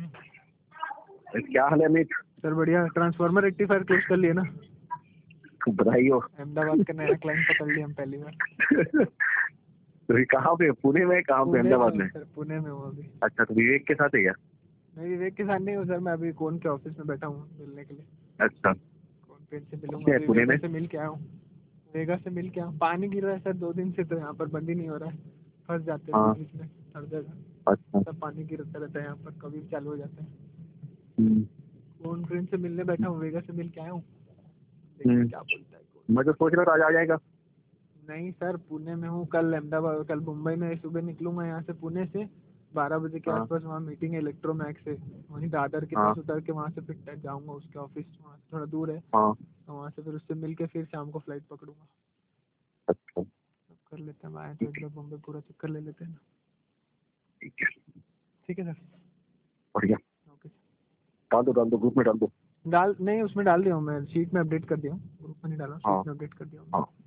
क्या हाल है अमित? सर बढ़िया। ट्रांसफार्मर रेक्टिफायर क्लोज कर लिए ना? बधाई हो। अहमदाबाद का नया क्लाइंट पकड़ लिया हम पहली बार। तो ये कहाँ पे, पुणे में? कहाँ पे? अहमदाबाद में? सर पुणे में हूँ अभी। अच्छा, तो विवेक के साथ है क्या? नहीं विवेक के साथ नहीं हूँ सर, मैं अभी कौन के ऑफिस में बैठा हूँ मिलने के लिए। अच्छा, कौन पेन से मिलूंगा क्या है अभी, पुणे वेगा में? से मिल के आया हूँ। वेगा से मिल के आया हूँ। पानी गिर रहा है सर 2 दिन से, तो यहाँ पर बंद ही नहीं हो रहा है। फंस जाते हैं हाँ। बीच बीच में हर जगह। अच्छा। सब पानी गिरता रहता है यहाँ पर, कभी भी चालू हो जाता है। हम्म, कौन फ्रेंड से मिलने बैठा हूँ, वेगा से मिल के आया हूँ। देखते क्या बोलता है कौन। मैं तो सोच रहा था आज आ जाएगा। नहीं सर, पुणे में हूँ। कल अहमदाबाद, कल मुंबई में सुबह निकलूंगा यहाँ से पुणे से। 12 बजे के हाँ आसपास वहाँ मीटिंग है इलेक्ट्रोमैक्स से। वहीं दादर के हाँ पास उतर के वहाँ से फिर जाऊंगा उसके ऑफिस। वहाँ से थोड़ा दूर है, हाँ। तो वहाँ से फिर उससे मिल के फिर शाम को फ्लाइट पकड़ूंगा। अच्छा, सब कर लेते हैं, आए तो एक बार बॉम्बे पूरा चक्कर ले लेते हैं ना। ठीक है। ठीक है सर। बढ़िया। ओके। डाल दो ग्रुप में डाल दो। नहीं उसमें डाल दिया हूँ मैं, शीट में अपडेट कर दिया हूँ। ग्रुप में नहीं डाला, हाँ शीट में अपडेट कर दिया हूँ। हाँ।